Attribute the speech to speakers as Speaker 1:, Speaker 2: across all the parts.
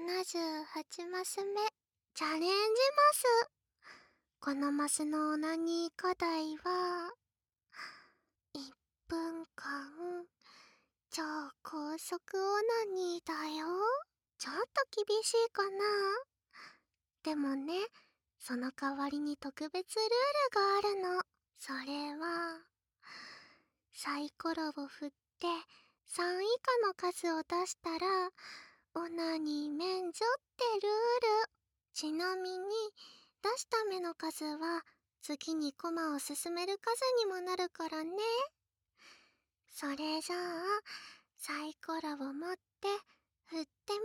Speaker 1: 78マス目、チャレンジマス。このマスのオナニー課題は、1分間、超高速オナニーだよ。ちょっと厳しいかな。でもね、その代わりに特別ルールがあるの。それは、サイコロを振って3以下の数を出したら、オナニー免除ってルール。ちなみに、出した目の数は、次にコマを進める数にもなるからね。それじゃあ、サイコロを持って振ってみよ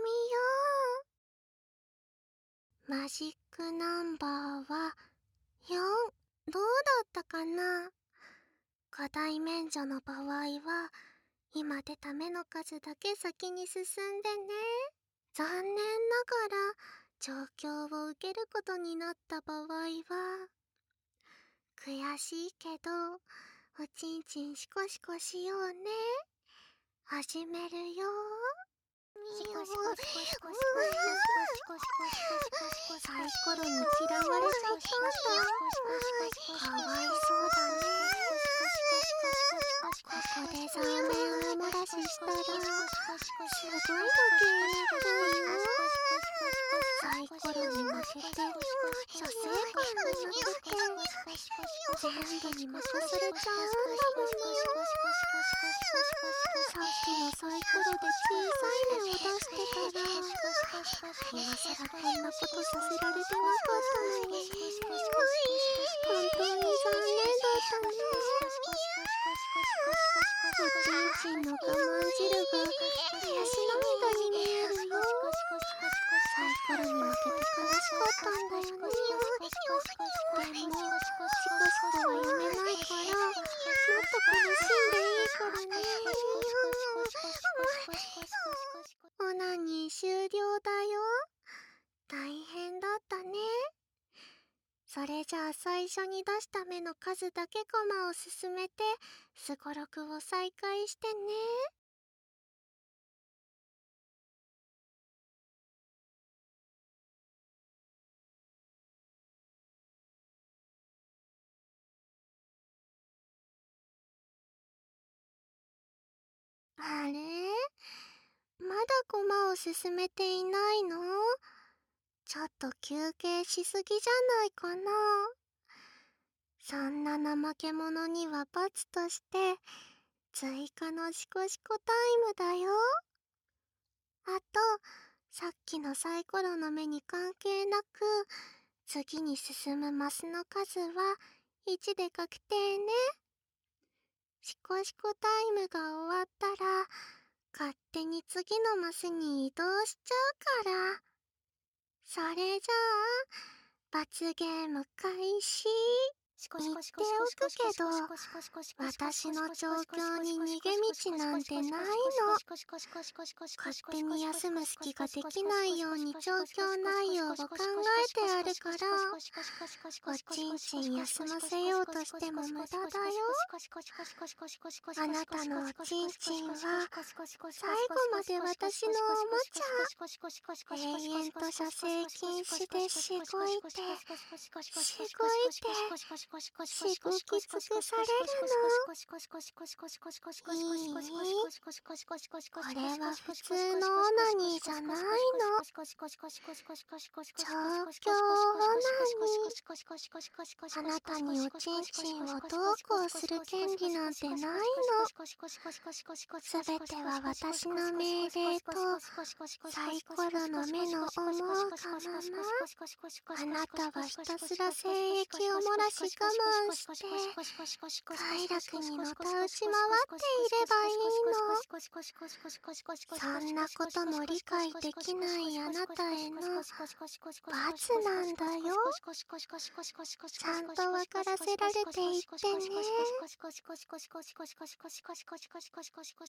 Speaker 1: う。マジックナンバーは4。どうだったかな？課題免除の場合は、今出た目の数だけ先に進んでね。残念ながら、状況を受けることになった場合は、悔しいけど、おちんちんシコシコしようね。始めるよ。サイコロに嫌われちゃったんだ。かわいそうだね。ここで残念お漏らししたら、すごい時計になっちゃうよ。サイコロに負けて、射精感がなくて、全部に任されちゃうんだもん。さっきのサイコロで小さい目を出してたら、今さらこんなことさせられてなかったのに。本当に残念だったね。おちんちんの我慢汁が悔し涙に見えるよ。サイコロに負けて悲しかったんだよね。でも、シコシコはやめないから、もっと悲しんでいいからね。オナニー終了だよ。大変だったね。それじゃあ最初に出した目の数だけコマを進めて、すごろくを再開してね。あれ？まだコマを進めていないの？ちょっと休憩しすぎじゃないかな。そんな怠け者には罰として、追加のシコシコタイムだよ。あと、さっきのサイコロの目に関係なく、次に進むマスの数は1で確定ね。シコシコタイムが終わったら、勝手に次のマスに移動しちゃうから。それじゃあ、罰ゲーム開始。言っておくけど、私の状況に逃げ道なんてないの。勝手に休む隙ができないように状況内容を考えてあるから、おちんちん休ませようとしても無駄だよ。あなたのおちんちんは、最後まで私のおもちゃ。永遠と射精禁止でしごいて、しごいて、しごき尽くされるの。いい？これは普通のオナニーじゃないの。調教オナニー。あなたにおちんちんをどうこうする権利なんてないの。すべては私の命令とサイコロの目の思うがまま。あなたはひたすら精液を漏らし我慢して、快楽にのたうち回っていればいいの。そんなことも理解できないあなたへの罰なんだよ。ちゃんと分からせられていってね。